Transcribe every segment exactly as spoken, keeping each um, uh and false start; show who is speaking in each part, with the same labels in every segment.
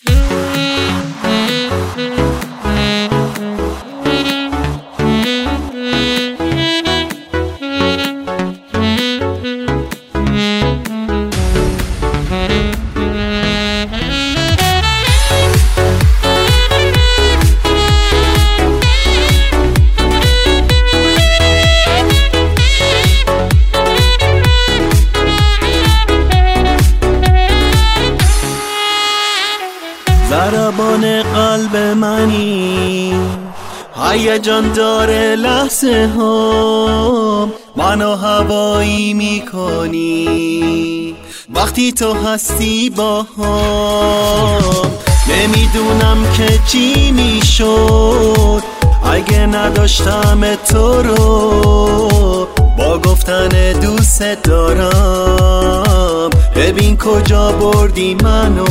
Speaker 1: ضربان قلب منی هیجان داره لحظه ها منو هوایی میکنی وقتی تو هستی با هم نمیدونم که چی میشد اگه نداشتم تو رو با گفتن دوست دارم ببین کجا بردی منو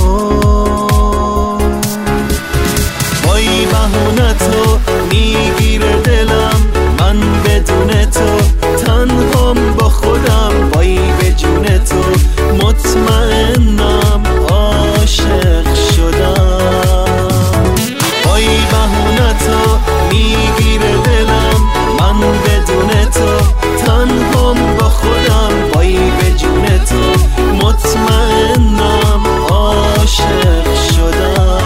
Speaker 1: بایی بهونه تو میگیره دلم من بدون تو تنهام با خودم بایی به جون تو مطمئنم عاشق شدم بایی بهونه تو میگیره دلم من بدون تو تنهام با خودم بایی به جون تو مطمئنم عاشق شدم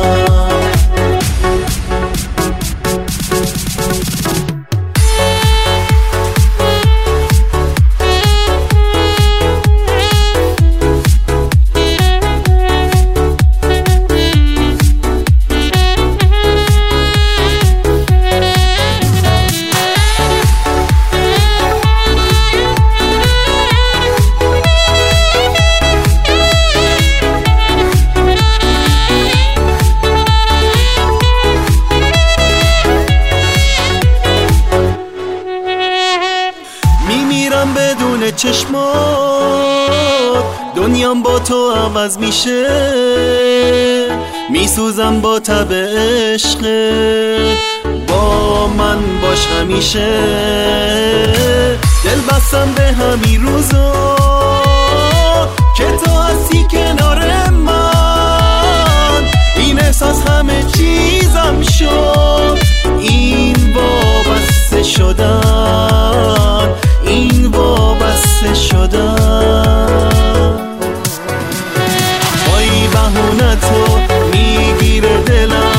Speaker 1: بدون چشمات دنیام با تو عوض میشه میسوزم با تب عشق با من باش همیشه دل بستم به همین روزا که تو هستی کنار من این احساس همه چیزم شد این وابسته شدن این وابسته شدن بایی بهونه تو میگیره دلم